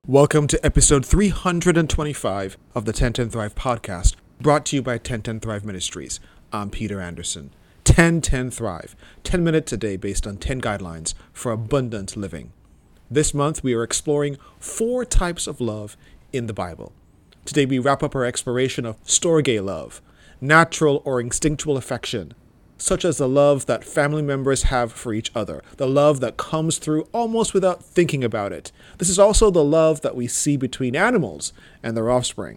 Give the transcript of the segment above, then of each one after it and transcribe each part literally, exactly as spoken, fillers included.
Welcome to episode three hundred twenty-five of the ten ten Thrive podcast, brought to you by ten ten Thrive Ministries. I'm Peter Anderson. ten ten Thrive, ten minutes a day based on ten guidelines for abundant living. This month we are exploring four types of love in the Bible. Today we wrap up our exploration of storge love, natural or instinctual affection, such as the love that family members have for each other, the love that comes through almost without thinking about it. This is also the love that we see between animals and their offspring.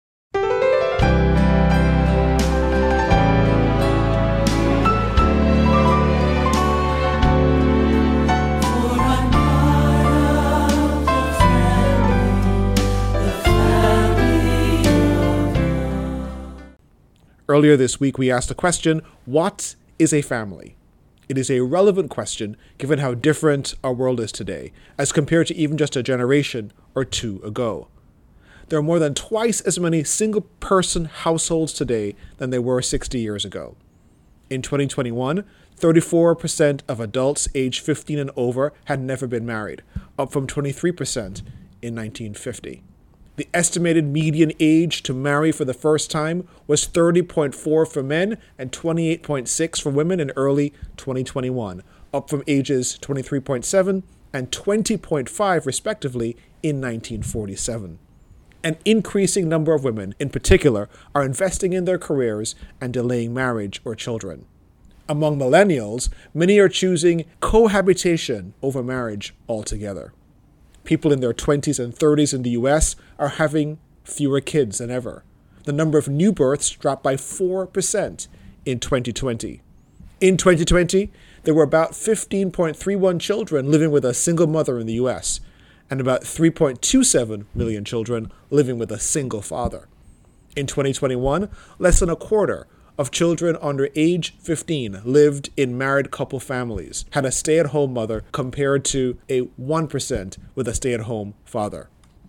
Earlier this week, we asked the question, what is a family? It is a relevant question given how different our world is today, as compared to even just a generation or two ago. There are more than twice as many single-person households today than there were sixty years ago. In twenty twenty-one, thirty-four percent of adults aged fifteen and over had never been married, up from twenty-three percent in nineteen fifty. The estimated median age to marry for the first time was thirty point four for men and twenty-eight point six for women in early twenty twenty-one, up from ages twenty-three point seven and twenty point five respectively in nineteen forty-seven. An increasing number of women, in particular, are investing in their careers and delaying marriage or children. Among millennials, many are choosing cohabitation over marriage altogether. People in their twenties and thirties in the U S are having fewer kids than ever. The number of new births dropped by four percent in twenty twenty. In twenty twenty, there were about fifteen point three one children living with a single mother in the U S, and about three point two seven million children living with a single father. In twenty twenty-one, less than a quarter of children under age fifteen lived in married couple families, had a stay-at-home mother compared to a one percent with a stay-at-home father.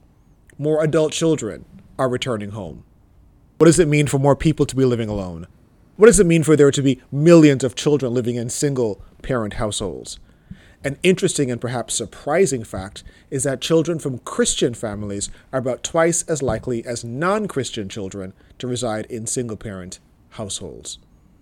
More adult children are returning home. What does it mean for more people to be living alone? What does it mean for there to be millions of children living in single-parent households? An interesting and perhaps surprising fact is that children from Christian families are about twice as likely as non-Christian children to reside in single-parent households.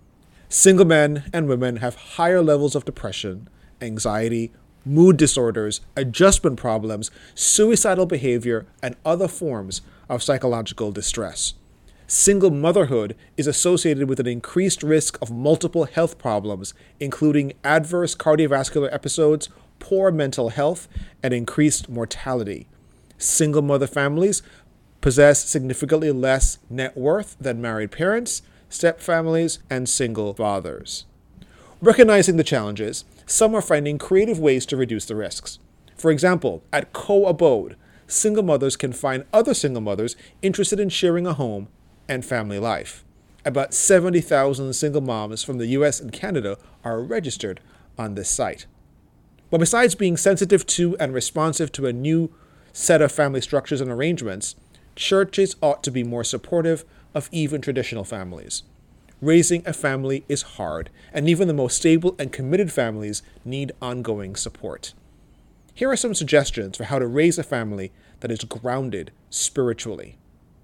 Single men and women have higher levels of depression, anxiety, mood disorders, adjustment problems, suicidal behavior, and other forms of psychological distress. Single motherhood is associated with an increased risk of multiple health problems, including adverse cardiovascular episodes, poor mental health, and increased mortality. Single mother families possess significantly less net worth than married parents, step-families, and single fathers. Recognizing the challenges, some are finding creative ways to reduce the risks. For example, at Co-Abode, single mothers can find other single mothers interested in sharing a home and family life. About seventy thousand single moms from the U S and Canada are registered on this site. But besides being sensitive to and responsive to a new set of family structures and arrangements, churches ought to be more supportive of even traditional families. Raising a family is hard, and even the most stable and committed families need ongoing support. Here are some suggestions for how to raise a family that is grounded spiritually.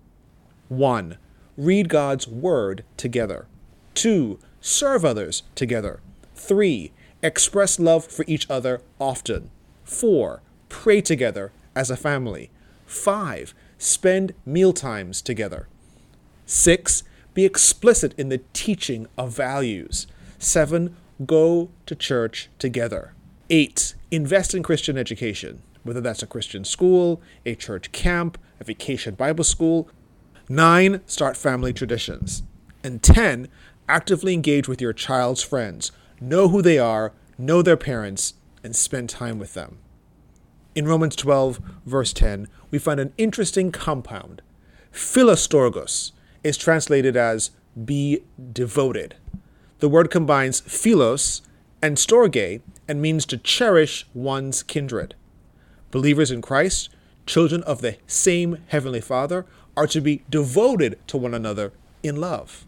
one. Read God's Word together. two. Serve others together. three. Express love for each other often. four. Pray together as a family. five. Spend meal times together. six. Be explicit in the teaching of values. seven. Go to church together. eight. Invest in Christian education, whether that's a Christian school, a church camp, a vacation Bible school. nine. Start family traditions. And ten. Actively engage with your child's friends. Know who they are, know their parents, and spend time with them. In Romans twelve, verse ten, we find an interesting compound. Philostorgos is translated as be devoted. The word combines philos and storge and means to cherish one's kindred. Believers in Christ, children of the same Heavenly Father, are to be devoted to one another in love.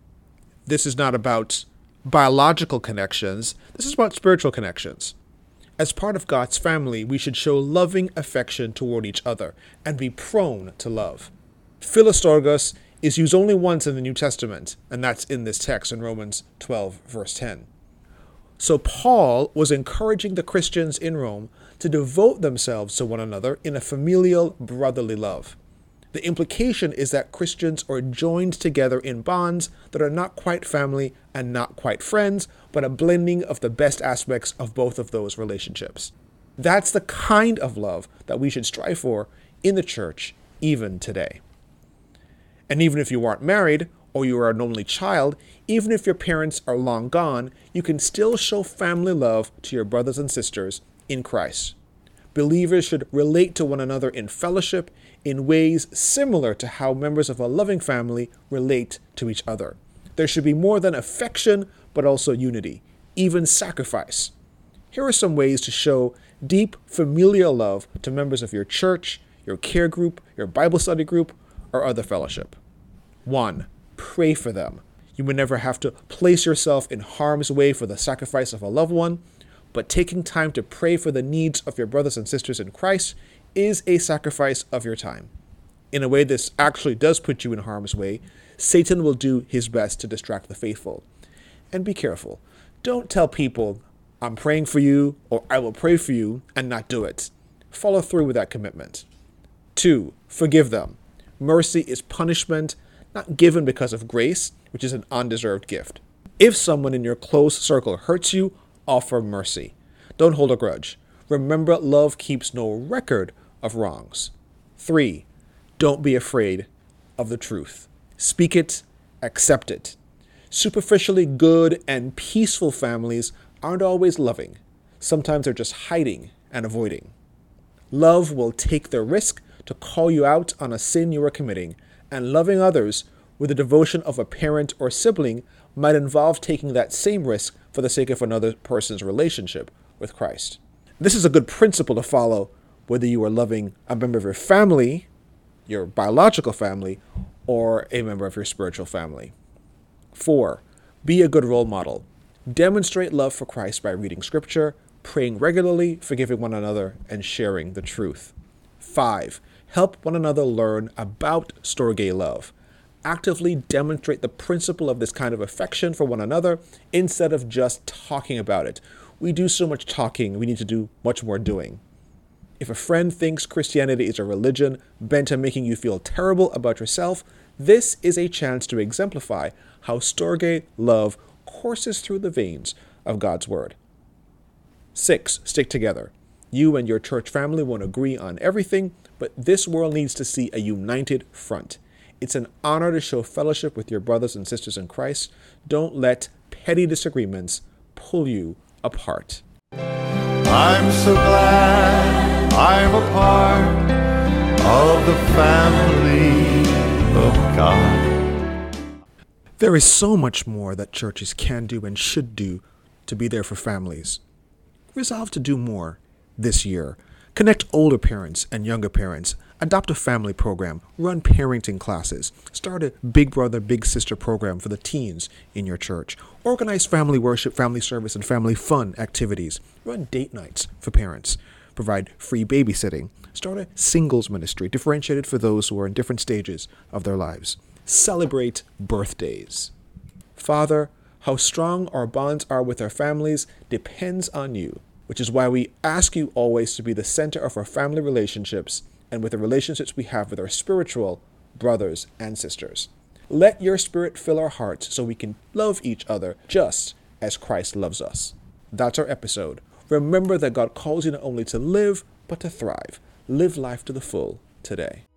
This is not about biological connections. This is about spiritual connections. As part of God's family, we should show loving affection toward each other and be prone to love. Philostorgos is used only once in the New Testament, and that's in this text in Romans twelve, verse ten. So Paul was encouraging the Christians in Rome to devote themselves to one another in a familial, brotherly love. The implication is that Christians are joined together in bonds that are not quite family and not quite friends, but a blending of the best aspects of both of those relationships. That's the kind of love that we should strive for in the church, even today. And even if you aren't married, or you are an only child, even if your parents are long gone, you can still show family love to your brothers and sisters in Christ. Believers should relate to one another in fellowship in ways similar to how members of a loving family relate to each other. There should be more than affection, but also unity, even sacrifice. Here are some ways to show deep familial love to members of your church, your care group, your Bible study group, or other fellowship. One, pray for them. You may never have to place yourself in harm's way for the sacrifice of a loved one, but taking time to pray for the needs of your brothers and sisters in Christ is a sacrifice of your time. In a way, this actually does put you in harm's way. Satan will do his best to distract the faithful. And be careful. Don't tell people, I'm praying for you, or I will pray for you, and not do it. Follow through with that commitment. Two, forgive them. Mercy is punishment not given because of grace, which is an undeserved gift. If someone in your close circle hurts you, offer mercy. Don't hold a grudge. Remember, love keeps no record of wrongs. Three, don't be afraid of the truth. Speak it, accept it. Superficially good and peaceful families aren't always loving. Sometimes they're just hiding and avoiding. Love will take the risk to call you out on a sin you are committing, and loving others with the devotion of a parent or sibling might involve taking that same risk for the sake of another person's relationship with Christ. This is a good principle to follow whether you are loving a member of your family, your biological family, or a member of your spiritual family. Four, be a good role model. Demonstrate love for Christ by reading scripture, praying regularly, forgiving one another, and sharing the truth. Five, help one another learn about Storge love. Actively demonstrate the principle of this kind of affection for one another instead of just talking about it. We do so much talking, we need to do much more doing. If a friend thinks Christianity is a religion bent on making you feel terrible about yourself, this is a chance to exemplify how Storge love courses through the veins of God's word. Six, stick together. You and your church family won't agree on everything, but this world needs to see a united front. It's an honor to show fellowship with your brothers and sisters in Christ. Don't let petty disagreements pull you apart. I'm so glad I'm a part of the family of God. There is so much more that churches can do and should do to be there for families. Resolve to do more this year. Connect older parents and younger parents. Adopt a family program. Run parenting classes. Start a Big Brother, Big Sister program for the teens in your church. Organize family worship, family service, and family fun activities. Run date nights for parents. Provide free babysitting. Start a singles ministry differentiated for those who are in different stages of their lives. Celebrate birthdays. Father, how strong our bonds are with our families depends on you, which is why we ask you always to be the center of our family relationships and with the relationships we have with our spiritual brothers and sisters. Let your spirit fill our hearts so we can love each other just as Christ loves us. That's our episode. Remember that God calls you not only to live, but to thrive. Live life to the full today.